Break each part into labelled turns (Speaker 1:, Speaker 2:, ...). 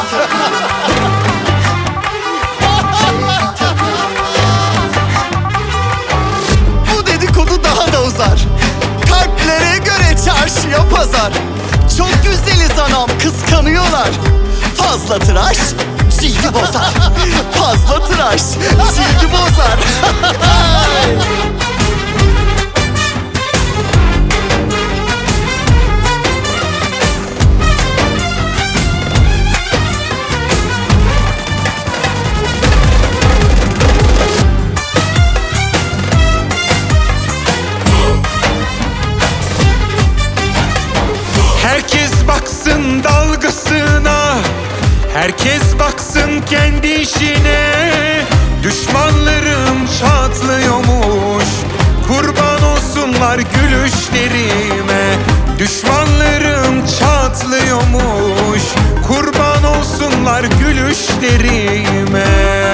Speaker 1: Bu dedikodu daha da uzar. Kalplere göre çarşıya pazar. Çok güzeliz anam, kıskanıyorlar. Fazla tıraş cildi bozar. Fazla tıraş cildi bozar.
Speaker 2: Herkes baksın dalgasına, herkes baksın kendi işine. Düşmanlarım çatlıyormuş, kurban olsunlar gülüşlerime. Düşmanlarım çatlıyormuş, kurban olsunlar gülüşlerime.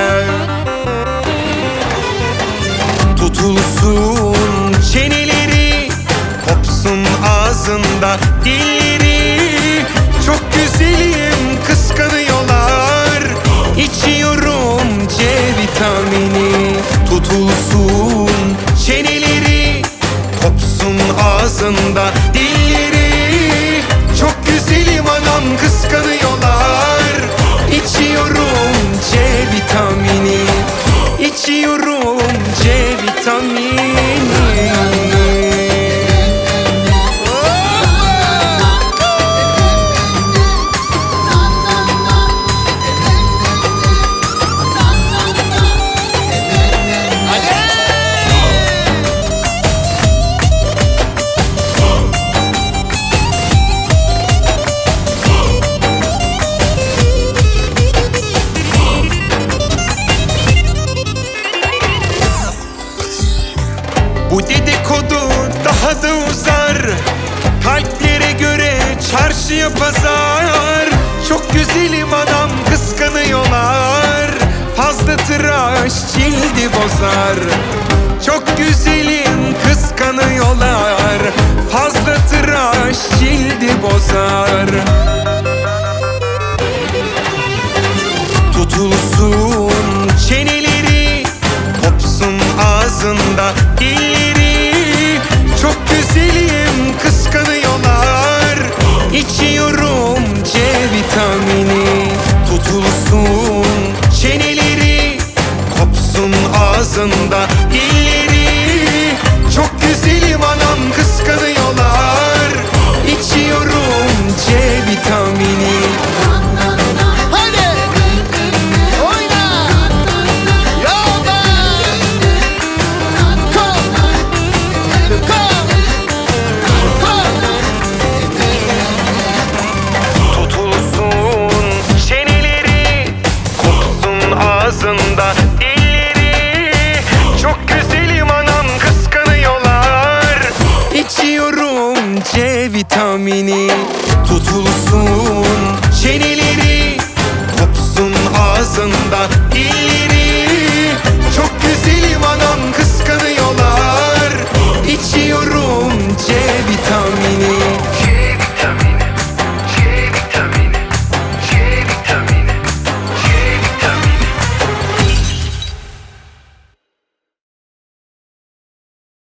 Speaker 2: Tutulsun çeneleri, kopsun ağzında dilleri. Çok güzelim kıskanıyorlar, İçiyorum C vitamini. Tutulsun çeneleri, kopsun ağzında dilleri. Çok güzelim anam kıskanıyorlar, İçiyorum C vitamini. İçiyorum C vitamini. Bu dedikodu daha da uzar. Kalplere göre çarşıya pazar. Çok güzelim adam kıskanıyorlar. Fazla tıraş cildi bozar. Çok güzelim kıskanıyorlar. Fazla tıraş cildi bozar. Tutulsun çeneleri, kopsun ağzında dilleri. Çok güzelim kıskanıyorlar, İçiyorum C vitamini. Tutulsun çeneleri, kopsun ağzında dilleri. Çok güzelim anam kıskanıyorlar, İçiyorum C vitamini. Ağzında dilleri. Çok güzelim anam kıskanıyorlar, İçiyorum C vitamini. Tutulsun çeneleri, kopsun ağzında